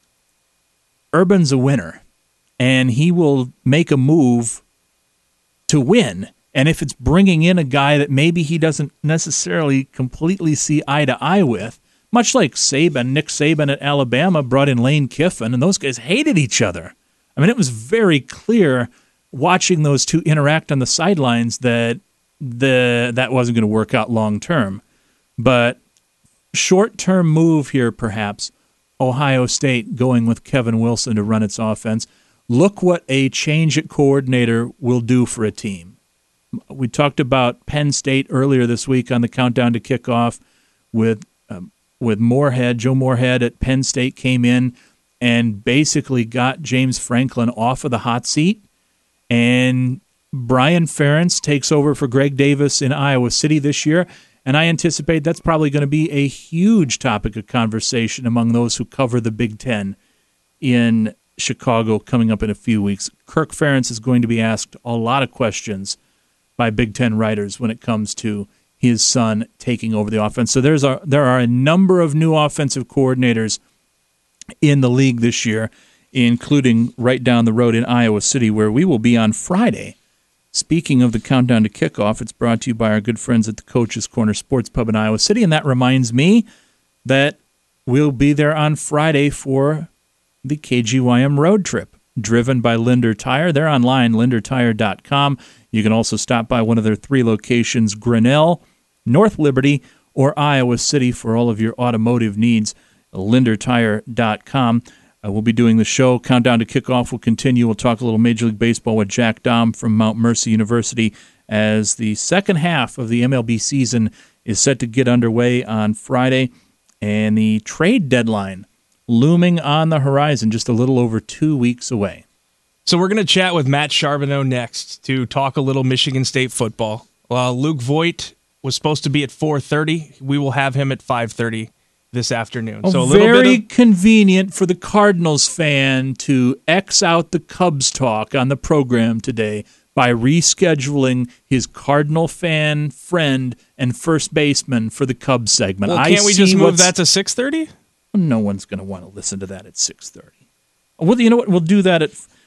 Urban's a winner, and he will make a move to win. And if it's bringing in a guy that maybe he doesn't necessarily completely see eye to eye with, much like Saban, Nick Saban at Alabama brought in Lane Kiffin, and those guys hated each other. I mean, it was very clear watching those two interact on the sidelines that the that wasn't going to work out long term. But short-term move here, perhaps, Ohio State going with Kevin Wilson to run its offense. Look what a change at coordinator will do for a team. We talked about Penn State earlier this week on the Countdown to Kickoff with um, with Moorhead. Joe Moorhead at Penn State came in and basically got James Franklin off of the hot seat. And Brian Ferentz takes over for Greg Davis in Iowa City this year. And I anticipate that's probably going to be a huge topic of conversation among those who cover the Big Ten in Chicago coming up in a few weeks. Kirk Ferentz is going to be asked a lot of questions by Big Ten writers when it comes to his son taking over the offense. So there's a, there are a number of new offensive coordinators in the league this year, including right down the road in Iowa City, where we will be on Friday. Speaking of the Countdown to Kickoff, it's brought to you by our good friends at the Coach's Corner Sports Pub in Iowa City, and that reminds me that we'll be there on Friday for the K G Y M road trip, driven by Linder Tire. They're online, linder tire dot com. You can also stop by one of their three locations, Grinnell, North Liberty, or Iowa City for all of your automotive needs. linder tire dot com. Uh, we'll be doing the show. Countdown to Kickoff will continue. We'll talk a little Major League Baseball with Jack Dahm from Mount Mercy University as the second half of the M L B season is set to get underway on Friday, and the trade deadline looming on the horizon just a little over two weeks away. So we're going to chat with Matt Charbonneau next to talk a little Michigan State football. While Luke Voigt was supposed to be at four thirty, we will have him at five thirty this afternoon. Oh, so a little very bit of- convenient for the Cardinals fan to X out the Cubs talk on the program today by rescheduling his Cardinal fan friend and first baseman for the Cubs segment. Well, I can't we see just move what's- that to six thirty? No one's going to want to listen to that at six thirty. Well, you know what? We'll do that at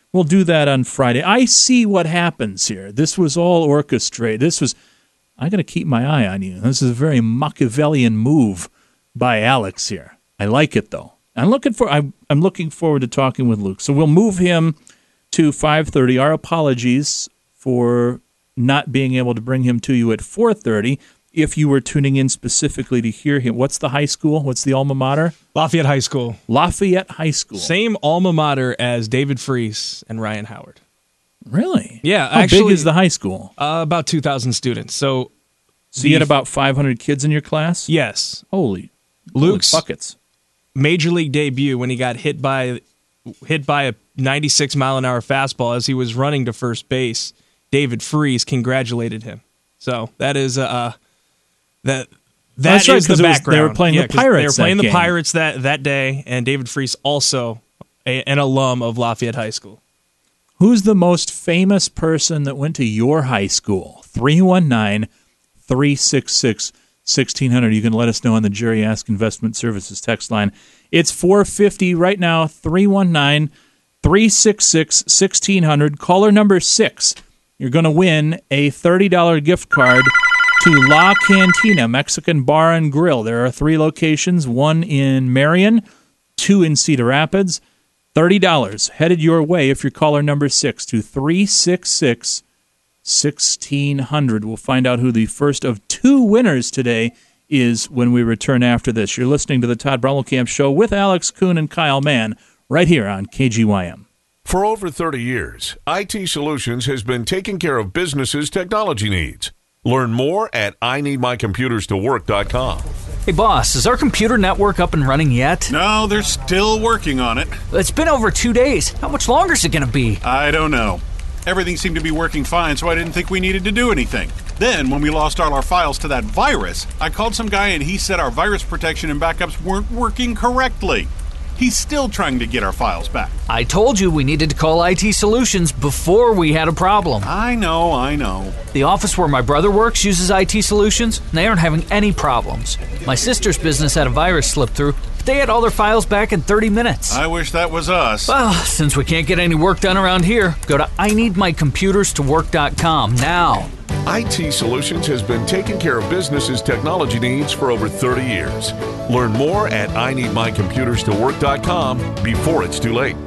We'll do that on Friday. I see what happens here. This was all orchestrated. This was, I got to keep my eye on you. This is a very Machiavellian move by Alex here. I like it, though. I'm looking for. I'm, I'm looking forward to talking with Luke. So we'll move him to five thirty. Our apologies for not being able to bring him to you at four thirty. If you were tuning in specifically to hear him, what's the high school? What's the alma mater? Lafayette High School. Lafayette High School. Same alma mater as David Freese and Ryan Howard. Really? Yeah. How actually, big is the high school? Uh, about two thousand students. So, so you had about five hundred kids in your class? Yes. Holy, Luke's holy buckets. Major league debut when he got hit by hit by a ninety-six mile an hour fastball as he was running to first base. David Freese congratulated him. So that is uh that that That's right, is the 'cause it was- background. they were playing Yeah, the 'cause Pirates They were playing that the game. Pirates that that day, and David Freese also a, an alum of Lafayette High School. Who's the most famous person that went to your high school? three one nine, three six six, one six zero zero. You can let us know on the Jerry Ask Investment Services text line. It's four fifty right now, three one nine, three six six, one six zero zero. Caller number six. You're going to win a thirty dollars gift card to La Cantina Mexican Bar and Grill. There are three locations, one in Marion, two in Cedar Rapids. thirty dollars headed your way if you're caller number six to three six six, one six zero zero. We'll find out who the first of two winners today is when we return after this. You're listening to the Todd Brommelkamp Show with Alex Kuhn and Kyle Mann right here on K G Y M. For over thirty years, I T Solutions has been taking care of businesses' technology needs. Learn more at I need my computers to work dot com. Hey, boss, is our computer network up and running yet? No, they're still working on it. It's been over two days. How much longer is it going to be? I don't know. Everything seemed to be working fine, so I didn't think we needed to do anything. Then, when we lost all our files to that virus, I called some guy and he said our virus protection and backups weren't working correctly. He's still trying to get our files back. I told you we needed to call I T Solutions before we had a problem. I know, I know. The office where my brother works uses I T Solutions, and they aren't having any problems. My sister's business had a virus slip through, but they had all their files back in thirty minutes. I wish that was us. Well, since we can't get any work done around here, go to I need my computers to work dot com now. I T Solutions has been taking care of businesses' technology needs for over thirty years. Learn more at I need my computers to work dot com before it's too late.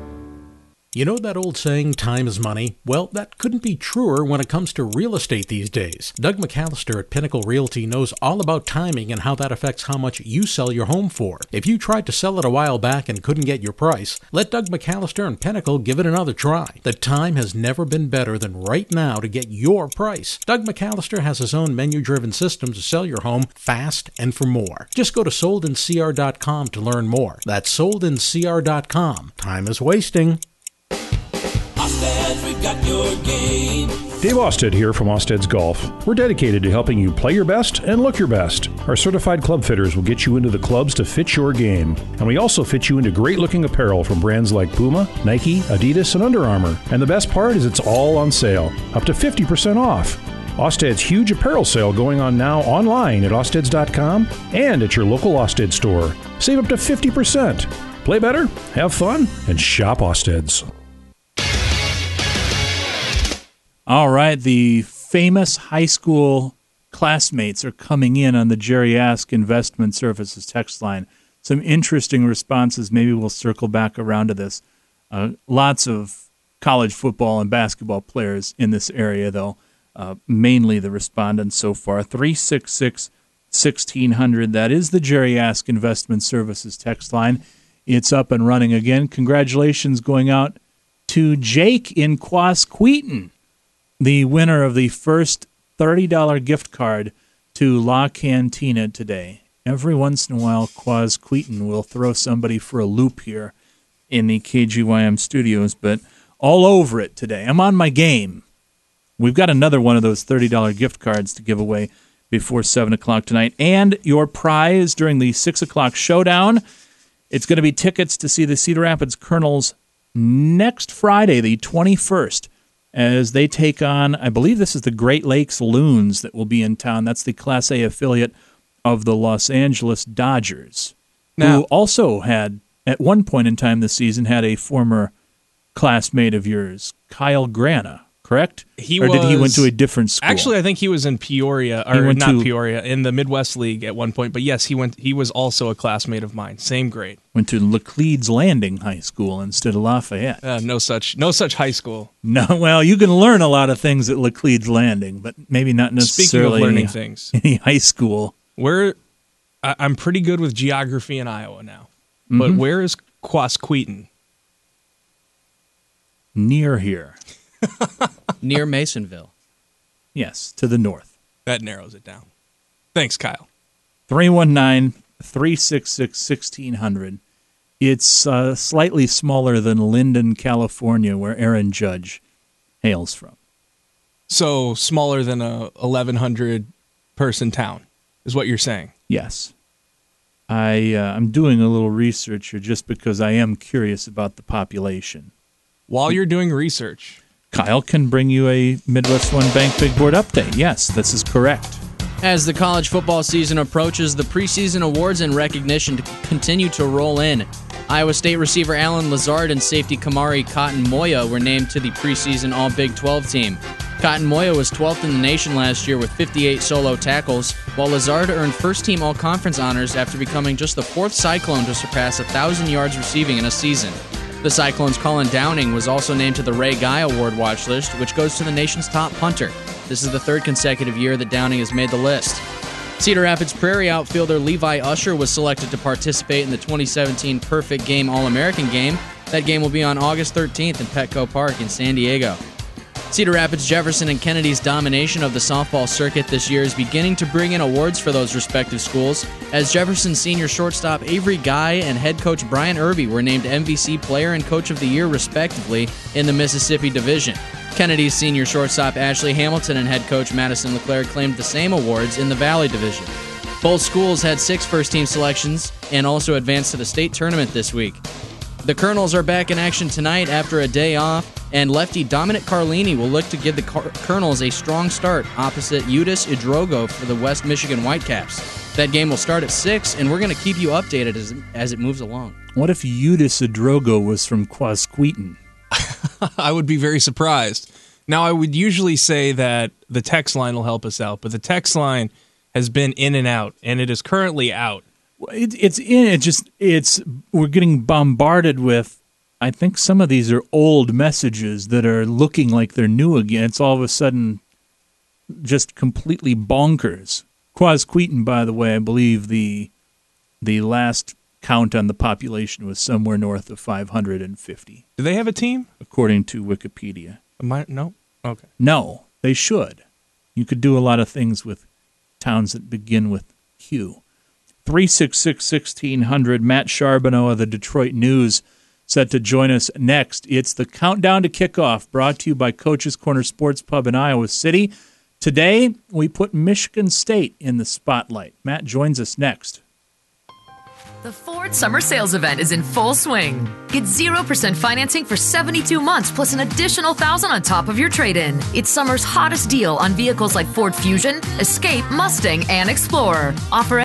You know that old saying, time is money? Well, that couldn't be truer when it comes to real estate these days. Doug McAllister at Pinnacle Realty knows all about timing and how that affects how much you sell your home for. If you tried to sell it a while back and couldn't get your price, let Doug McAllister and Pinnacle give it another try. The time has never been better than right now to get your price. Doug McAllister has his own menu-driven system to sell your home fast and for more. Just go to sold in C R dot com to learn more. That's sold in C R dot com. Time is wasting. Ostead, we've got your game. Dave Osted here from Osted's Golf. We're dedicated to helping you play your best and look your best. Our certified club fitters will get you into the clubs to fit your game. And we also fit you into great-looking apparel from brands like Puma, Nike, Adidas, and Under Armour. And the best part is it's all on sale, up to fifty percent off. Osted's huge apparel sale going on now online at osteds dot com and at your local Osted store. Save up to fifty percent. Play better, have fun, and shop Osted's. All right, the famous high school classmates are coming in on the Jerry Ask Investment Services text line. Some interesting responses. Maybe we'll circle back around to this. Uh, lots of college football and basketball players in this area, though. Uh, mainly the respondents so far. three six six, one six zero zero. That is the Jerry Ask Investment Services text line. It's up and running again. Congratulations going out to Jake in Quasqueton, the winner of the first thirty dollars gift card to La Cantina today. Every once in a while, Quasqueton will throw somebody for a loop here in the K G Y M studios, but all over it today. I'm on my game. We've got another one of those thirty dollars gift cards to give away before seven o'clock tonight. And your prize during the six o'clock showdown, it's going to be tickets to see the Cedar Rapids Colonels next Friday, the twenty-first, as they take on, I believe this is the Great Lakes Loons that will be in town. That's the Class A affiliate of the Los Angeles Dodgers, Now, who also had, at one point in time this season, had a former classmate of yours, Kyle Grana, correct? He or was, did he went to a different school? Actually, I think he was in Peoria, He or went not to- Peoria, in the Midwest League at one point. But yes, he went. He was also a classmate of mine, same grade. Went to Laclede's Landing High School instead of Lafayette. Uh, no such, no such high school. No, well, you can learn a lot of things at Laclede's Landing, but maybe not necessarily Speaking of learning any, things, any high school. Where I, I'm pretty good with geography in Iowa now, but Mhm. where is Quasqueton? Near here. Near Masonville. Yes, to the north. That narrows it down. Thanks, Kyle. three one nine, three six six, one six zero zero. It's uh, slightly smaller than Linden, California, where Aaron Judge hails from. So smaller than a eleven hundred person town is what you're saying. Yes. I, uh, I'm doing a little research here just because I am curious about the population. While you're doing research, Kyle can bring you a Midwest One Bank Big Board update. Yes, this is correct. As the college football season approaches, the preseason awards and recognition to continue to roll in. Iowa State receiver Alan Lazard and safety Kamari Cotton Moya were named to the preseason All Big twelve team. Cotton Moya was twelfth in the nation last year with fifty-eight solo tackles, while Lazard earned first-team All-Conference honors after becoming just the fourth Cyclone to surpass one thousand yards receiving in a season. The Cyclones' Colin Downing was also named to the Ray Guy Award watch list, which goes to the nation's top punter. This is the third consecutive year that Downing has made the list. Cedar Rapids Prairie outfielder Levi Usher was selected to participate in the twenty seventeen Perfect Game All-American Game. That game will be on August thirteenth in Petco Park in San Diego. Cedar Rapids, Jefferson, and Kennedy's domination of the softball circuit this year is beginning to bring in awards for those respective schools, as Jefferson senior shortstop Avery Guy and head coach Brian Irby were named M V C Player and Coach of the Year, respectively, in the Mississippi Division. Kennedy's senior shortstop Ashley Hamilton and head coach Madison LeClaire claimed the same awards in the Valley Division. Both schools had six first-team selections and also advanced to the state tournament this week. The Colonels are back in action tonight after a day off, and lefty Dominic Carlini will look to give the Car- Colonels a strong start opposite Udis Idrogo for the West Michigan Whitecaps. That game will start at six, and we're going to keep you updated as, as it moves along. What if Udis Idrogo was from Quasqueton? I would be very surprised. Now, I would usually say that the text line will help us out, but the text line has been in and out, and it is currently out. It, it's in. It just it's we're getting bombarded with. I think some of these are old messages that are looking like they're new again. It's all of a sudden just completely bonkers. Quasqueton, by the way, I believe the the last count on the population was somewhere north of five hundred fifty. Do they have a team? According to Wikipedia. Am I, no? Okay. No, they should. You could do a lot of things with towns that begin with Q. three six six, one six zero zero. Matt Charbonneau of the Detroit News set to join us next. It's the Countdown to Kickoff, brought to you by Coach's Corner Sports Pub in Iowa City. Today, we put Michigan State in the spotlight. Matt joins us next. The Ford Summer Sales Event is in full swing. Get zero percent financing for seventy-two months plus an additional one thousand dollars on top of your trade-in. It's summer's hottest deal on vehicles like Ford Fusion, Escape, Mustang, and Explorer. Offer